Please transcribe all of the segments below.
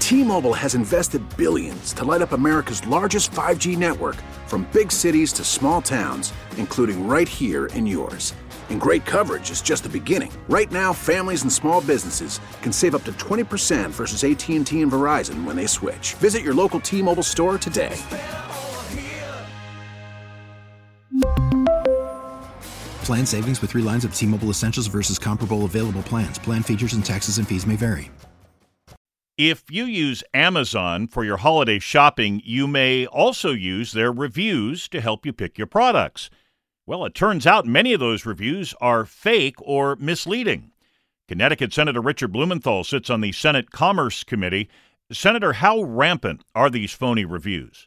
T-Mobile has invested billions to light up America's largest 5G network, from big cities to small towns, including right here in yours. And great coverage is just the beginning. Right now, families and small businesses can save up to 20% versus AT&T and Verizon when they switch. Visit your local T-Mobile store today. Plan savings with 3 lines of T-Mobile Essentials versus comparable available plans. Plan features and taxes and fees may vary. If you use Amazon for your holiday shopping, you may also use their reviews to help you pick your products. Well, it turns out many of those reviews are fake or misleading. Connecticut Senator Richard Blumenthal sits on the Senate Commerce Committee. Senator, how rampant are these phony reviews?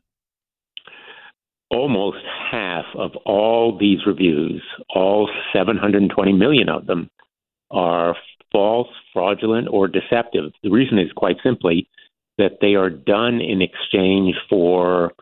Almost half of all these reviews, all 720 million of them, are false, fraudulent, or deceptive. The reason is quite simply that they are done in exchange for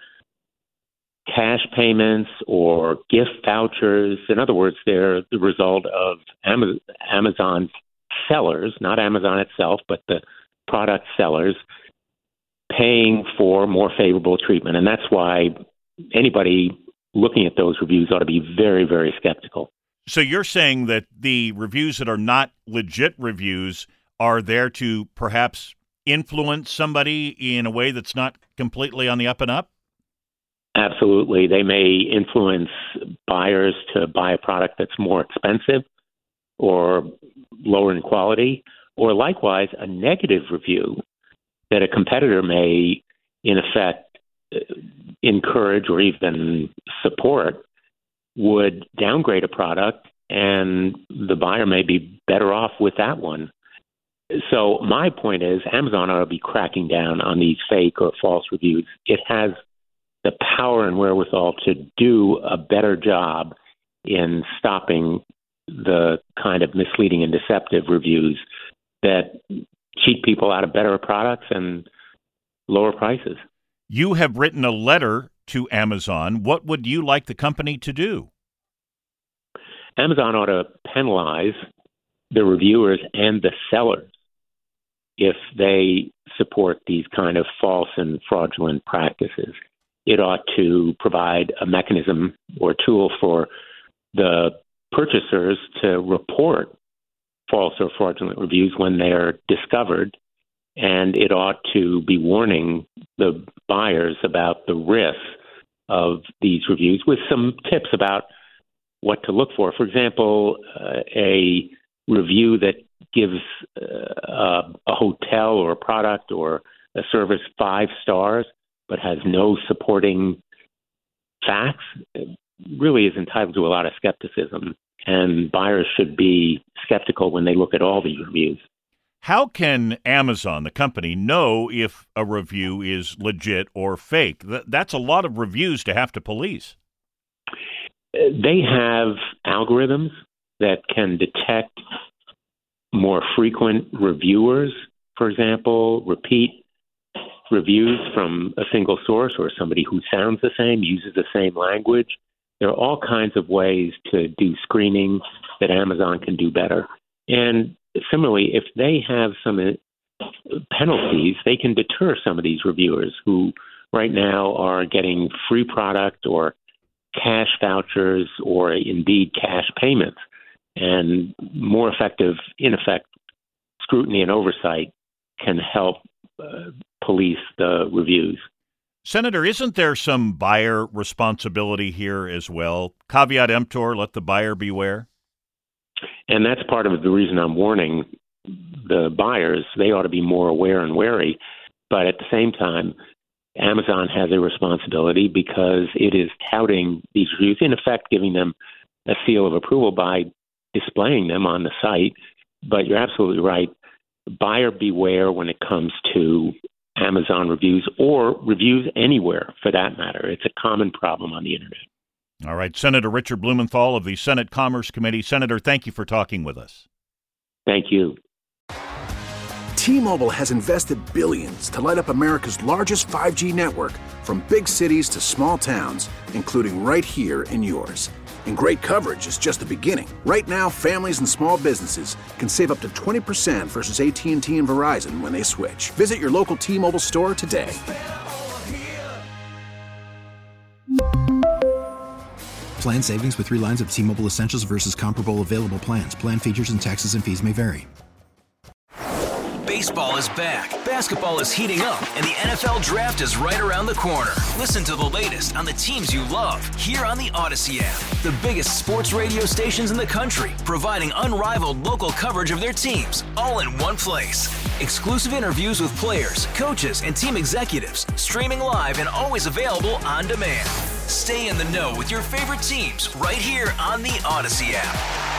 cash payments or gift vouchers. In other words, they're the result of Amazon sellers, not Amazon itself, but the product sellers paying for more favorable treatment. And that's why anybody looking at those reviews ought to be very, very skeptical. So you're saying that the reviews that are not legit reviews are there to perhaps influence somebody in a way that's not completely on the up and up? Absolutely. They may influence buyers to buy a product that's more expensive or lower in quality, or likewise a negative review that a competitor may, in effect, encourage or even support would downgrade a product, and the buyer may be better off with that one. So my point is Amazon ought to be cracking down on these fake or false reviews. It has the power and wherewithal to do a better job in stopping the kind of misleading and deceptive reviews that cheat people out of better products and lower prices. You have written a letter to Amazon. What would you like the company to do? Amazon ought to penalize the reviewers and the sellers if they support these kind of false and fraudulent practices. It ought to provide a mechanism or tool for the purchasers to report false or fraudulent reviews when they're discovered, and it ought to be warning the buyers about the risks of these reviews with some tips about what to look for. For example, a review that gives a hotel or a product or a service 5 stars but has no supporting facts really is entitled to a lot of skepticism, and buyers should be skeptical when they look at all these reviews. How can Amazon, the company, know if a review is legit or fake? That's a lot of reviews to have to police. They have algorithms that can detect more frequent reviewers, for example, repeat reviews from a single source or somebody who sounds the same, uses the same language. There are all kinds of ways to do screening that Amazon can do better. And similarly, if they have some penalties, they can deter some of these reviewers who right now are getting free product or cash vouchers or indeed cash payments. And more effective, in effect, scrutiny and oversight can help police the reviews. Senator, isn't there some buyer responsibility here as well? Caveat emptor, let the buyer beware. And that's part of the reason I'm warning the buyers. They ought to be more aware and wary. But at the same time, Amazon has a responsibility because it is touting these reviews, in effect giving them a seal of approval by displaying them on the site. But you're absolutely right. Buyer beware when it comes to Amazon reviews or reviews anywhere for that matter. It's a common problem on the internet. All right. Senator Richard Blumenthal of the Senate Commerce Committee. Senator, thank you for talking with us. Thank you. T-Mobile has invested billions to light up America's largest 5G network, from big cities to small towns, including right here in yours. And great coverage is just the beginning. Right now, families and small businesses can save up to 20% versus AT&T and Verizon when they switch. Visit your local T-Mobile store today. Plan savings with 3 lines of T-Mobile Essentials versus comparable available plans. Plan features and taxes and fees may vary. Baseball is back, basketball is heating up, and the NFL Draft is right around the corner. Listen to the latest on the teams you love here on the Odyssey app. The biggest sports radio stations in the country, providing unrivaled local coverage of their teams, all in one place. Exclusive interviews with players, coaches, and team executives, streaming live and always available on demand. Stay in the know with your favorite teams right here on the Odyssey app.